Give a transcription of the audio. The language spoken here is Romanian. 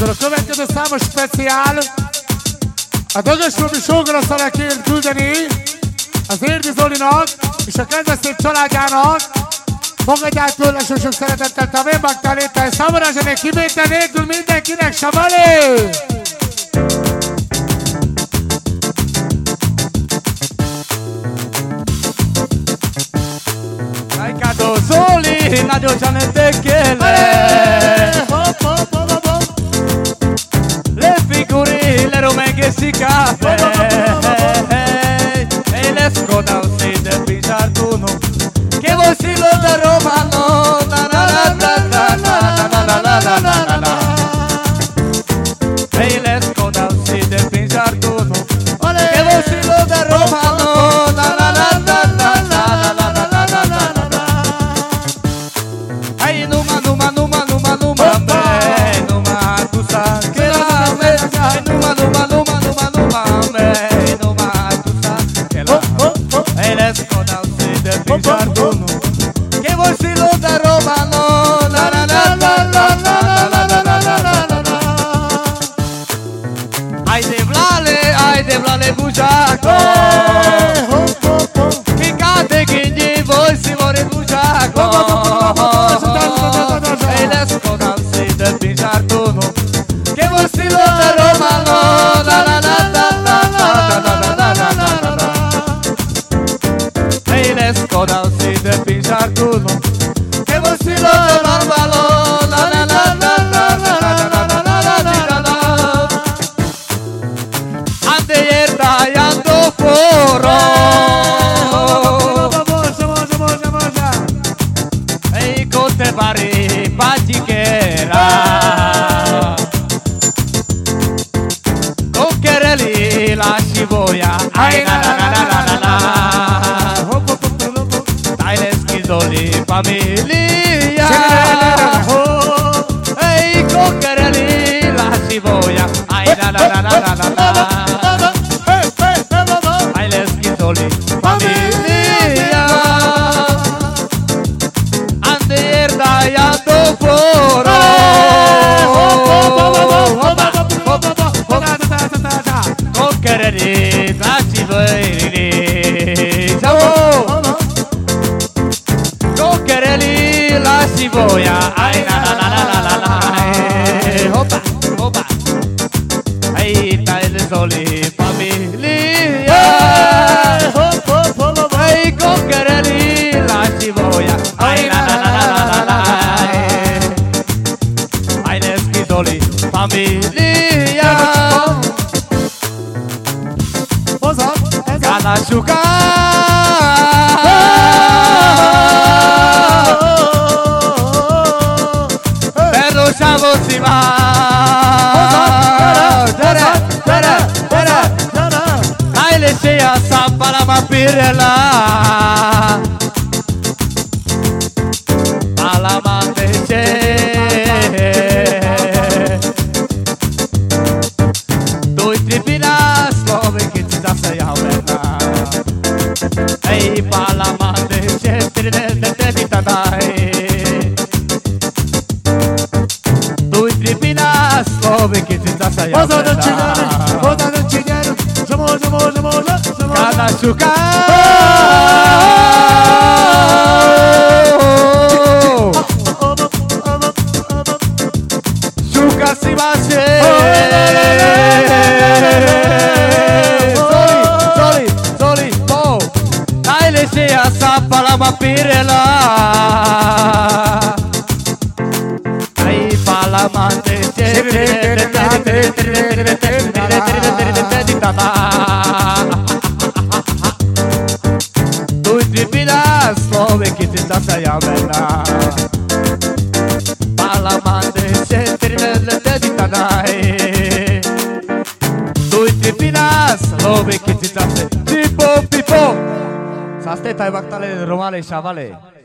következő számos speciál a Dögös Sógora Szalakért küldeni az Érdi Zolinak és a kedves szép családjának. Fogadják tőle sok szeretettel a Vénbaktál létel számomra zsenék kivétel nélkül mindenkinek Savalé! Cado Zoli, nagyon Gianette Chele le figuri, le Rome che si cape e le scoda si de Pigiarduno che voi si lo da Romano na na na na na na na na na na na e le scoda si de Pigiarduno che voi si lo da Romano na na na na na na na na che voi si lo da Romano na na na na na na na na na na ai de vlale bugiaco picate che gli voi si vuole bugiaco e le scodanze del Pigiarduno che voi si lo da Romano na na na na na na na na na na e le scodanze del Pigiarduno che voi si lo da Romano na na na na na na na na na ande yerda yando foro e con te pari patichera con Chereli la scivoia ai na na na na na na dai le schizoli famiglia e con Chereli la scivoia ai na na na na na na ai le schizoli famiglia ande yerda yando foro con Chereli la scivoia con Chereli la scivoia ai na na na na na na hoppa hoppa ai dai le soli famiglia ai con Chereli la scivoia ai na na na na na ai le schizoli famiglia Canasciuca per lo siamo si va dai le sei a sappa la mapirella alla mante c'è due tripina slove che ci da sei a una ehi pala mante c'è te vita dai due tripina slove che ci da sei a una Canasciuca Sciuca si va Soli po dai le sei a sappa la mapirella ai palamante tu tripila slove che ti sta sai a bella palamante di tanai tu tripila slove che ti sta sai tipo sa stetta e bactale romale Savalé